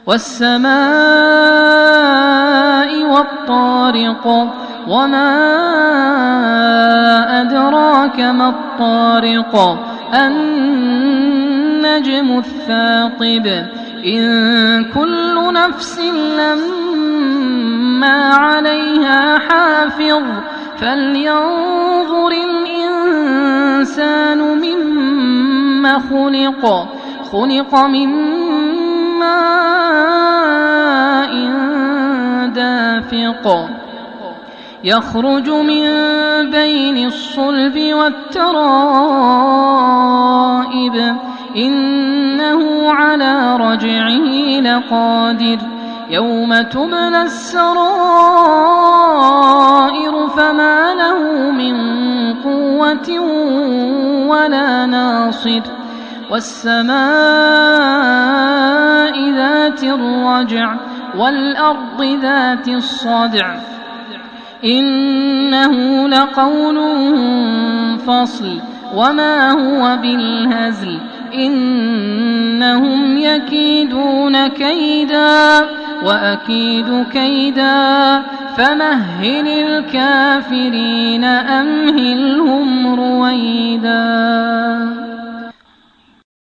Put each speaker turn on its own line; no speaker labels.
والسماء والطارق وما أدراك ما الطارق النجم الثاقب إن كل نفس لما عليها حافظ فلينظر الإنسان مما خلق من ماء دافق يخرج من بين الصلب والترائب إنه على رجعه لقادر يوم تبلى السرائر فما له من قوة ولا ناصر والسماء ذات الرجع والأرض ذات الصدع إنه لقول فصل وما هو بالهزل إنهم يكيدون كيدا وأكيد كيدا فمهل الكافرين أمهلهم رويدا.